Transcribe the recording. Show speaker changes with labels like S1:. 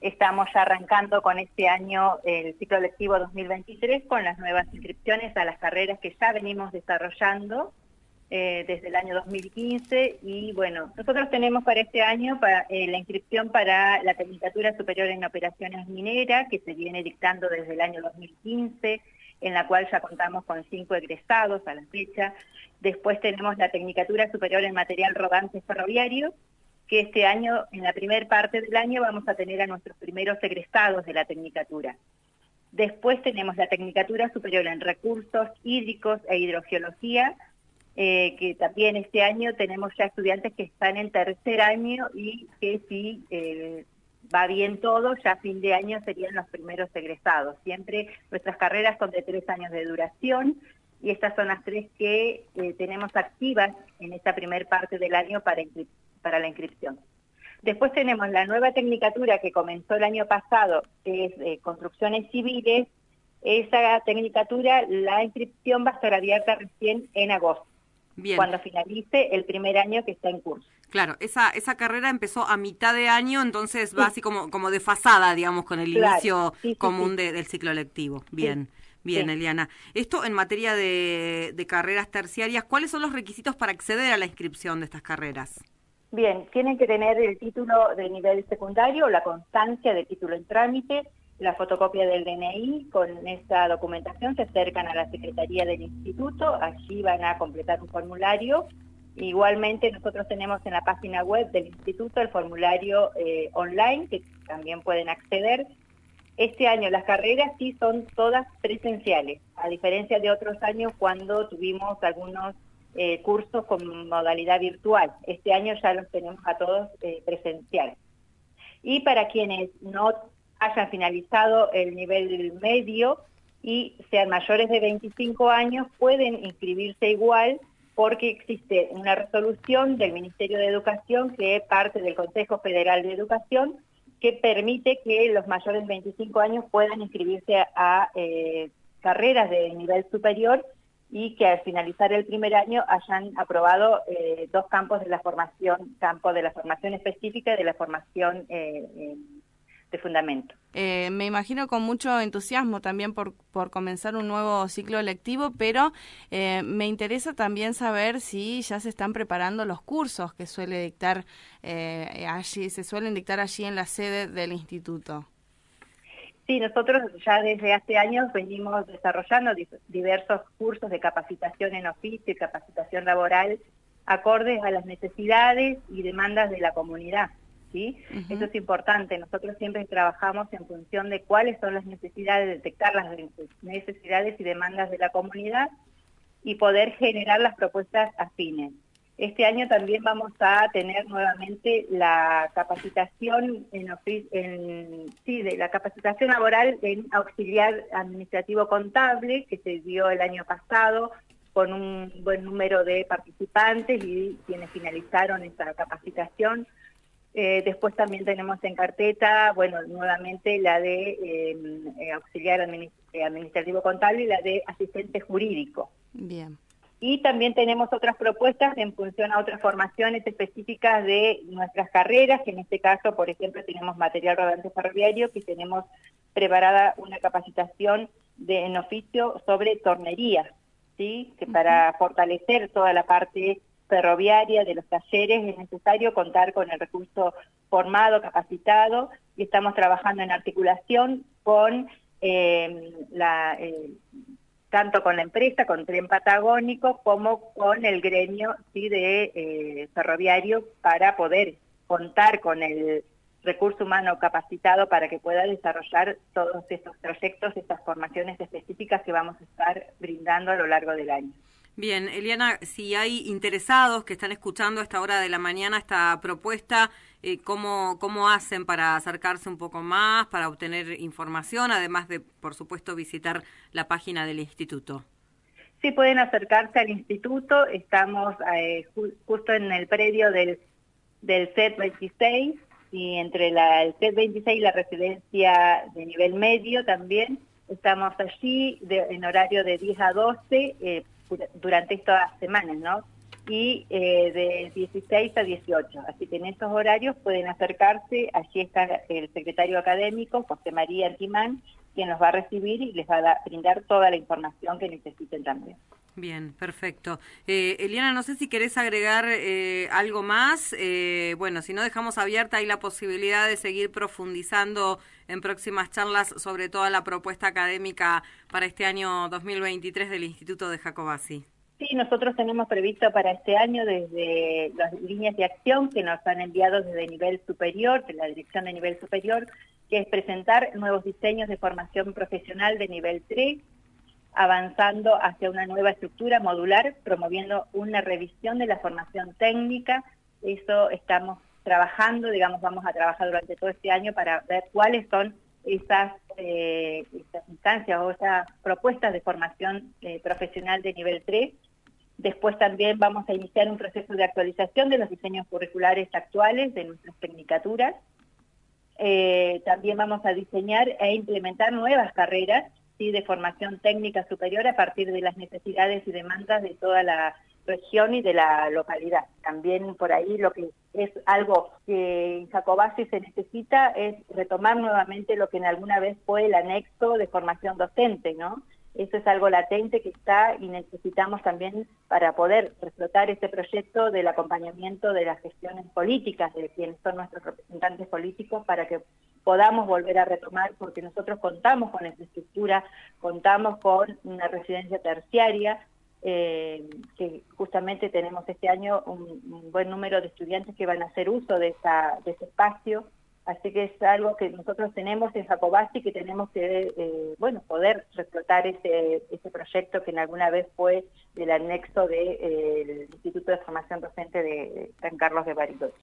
S1: estamos ya arrancando con este año el ciclo lectivo 2023 con las nuevas inscripciones a las carreras que ya venimos desarrollando desde el año 2015 y bueno, nosotros tenemos para este año la inscripción para la Tecnicatura Superior en Operaciones Mineras, que se viene dictando desde el año 2015, en la cual ya contamos con 5 egresados a la fecha. Después tenemos la Tecnicatura Superior en Material Rodante Ferroviario, que este año, en la primera parte del año, vamos a tener a nuestros primeros egresados de la Tecnicatura. Después tenemos la Tecnicatura Superior en Recursos Hídricos e Hidrogeología, que también este año tenemos ya estudiantes que están en tercer año y que si va bien todo, ya a fin de año serían los primeros egresados. Siempre nuestras carreras son de 3 años de duración y estas son las 3 que tenemos activas en esta primera parte del año para la inscripción. Después tenemos la nueva tecnicatura que comenzó el año pasado, que es Construcciones Civiles. Esa tecnicatura, la inscripción va a estar abierta recién en agosto. Bien. Cuando finalice el primer año que está en curso.
S2: Claro, esa carrera empezó a mitad de año, entonces va así como desfasada, digamos, con el inicio común del ciclo lectivo. Bien, bien, Eliana. Esto en materia de carreras terciarias, ¿cuáles son los requisitos para acceder a la inscripción de estas carreras?
S1: Bien, tienen que tener el título de nivel secundario, la constancia de título en trámite, la fotocopia del DNI. Con esta documentación se acercan a la Secretaría del Instituto, allí van a completar un formulario. Igualmente nosotros tenemos en la página web del Instituto el formulario online, que también pueden acceder. Este año las carreras sí son todas presenciales, a diferencia de otros años cuando tuvimos algunos cursos con modalidad virtual. Este año ya los tenemos a todos presenciales. Y para quienes no hayan finalizado el nivel medio y sean mayores de 25 años, pueden inscribirse igual porque existe una resolución del Ministerio de Educación que es parte del Consejo Federal de Educación que permite que los mayores de 25 años puedan inscribirse a carreras de nivel superior y que al finalizar el primer año hayan aprobado 2 campos de la formación, campo de la formación específica y de la formación de fundamento.
S3: Me imagino con mucho entusiasmo también por comenzar un nuevo ciclo lectivo, pero me interesa también saber si ya se están preparando los cursos que se suelen dictar allí en la sede del instituto.
S1: Sí, nosotros ya desde hace años venimos desarrollando diversos cursos de capacitación en oficio y capacitación laboral acordes a las necesidades y demandas de la comunidad. ¿Sí? Eso es importante. Nosotros siempre trabajamos en función de cuáles son las necesidades, detectar las necesidades y demandas de la comunidad y poder generar las propuestas afines. Este año también vamos a tener nuevamente la capacitación de la capacitación laboral en auxiliar administrativo contable que se dio el año pasado con un buen número de participantes y quienes finalizaron esa capacitación. Después también tenemos en carpeta, bueno, nuevamente la de auxiliar administrativo contable y la de asistente jurídico.
S3: Bien.
S1: Y también tenemos otras propuestas en función a otras formaciones específicas de nuestras carreras, que en este caso, por ejemplo, tenemos material rodante ferroviario, que tenemos preparada una capacitación en oficio sobre tornería, ¿sí? Que para fortalecer toda la parte ferroviaria de los talleres es necesario contar con el recurso formado, capacitado, y estamos trabajando en articulación con tanto con la empresa, con Tren Patagónico, como con el gremio de ferroviario para poder contar con el recurso humano capacitado para que pueda desarrollar todos estos proyectos, estas formaciones específicas que vamos a estar brindando a lo largo del año.
S2: Bien, Eliana, si hay interesados que están escuchando a esta hora de la mañana esta propuesta, ¿cómo hacen para acercarse un poco más, para obtener información, además de, por supuesto, visitar la página del instituto?
S1: Sí, pueden acercarse al instituto, estamos justo en el predio del CET 26, y entre el CET 26 y la residencia de nivel medio también, estamos allí en horario de 10 a 12, durante estas semanas, ¿no? y de 16 a 18. Así que en estos horarios pueden acercarse, allí está el secretario académico, José María Antimán, quien los va a recibir y les va a brindar toda la información que necesiten también.
S2: Bien, perfecto. Eliana, no sé si querés agregar algo más. Bueno, si no, dejamos abierta ahí la posibilidad de seguir profundizando en próximas charlas sobre toda la propuesta académica para este año 2023 del Instituto de Jacobacci.
S1: Sí, nosotros tenemos previsto para este año desde las líneas de acción que nos han enviado desde nivel superior, de la Dirección de Nivel Superior, que es presentar nuevos diseños de formación profesional de nivel 3, avanzando hacia una nueva estructura modular, promoviendo una revisión de la formación técnica. Eso estamos trabajando, digamos, vamos a trabajar durante todo este año para ver cuáles son esas instancias o esas propuestas de formación profesional de nivel 3. Después también vamos a iniciar un proceso de actualización de los diseños curriculares actuales de nuestras tecnicaturas. También vamos a diseñar e implementar nuevas carreras, ¿sí?, de formación técnica superior a partir de las necesidades y demandas de toda la región y de la localidad. También por ahí lo que es algo que en Jacobacci se necesita es retomar nuevamente lo que en alguna vez fue el anexo de formación docente, ¿no? Eso es algo latente que está y necesitamos también para poder explotar este proyecto del acompañamiento de las gestiones políticas, de quienes son nuestros representantes políticos, para que podamos volver a retomar, porque nosotros contamos con infraestructura, contamos con una residencia terciaria, que justamente tenemos este año un buen número de estudiantes que van a hacer uso de ese espacio. Así que es algo que nosotros tenemos en Jacobacci, que tenemos que poder explotar ese proyecto que en alguna vez fue del anexo del Instituto de Formación Docente de San Carlos de Bariloche.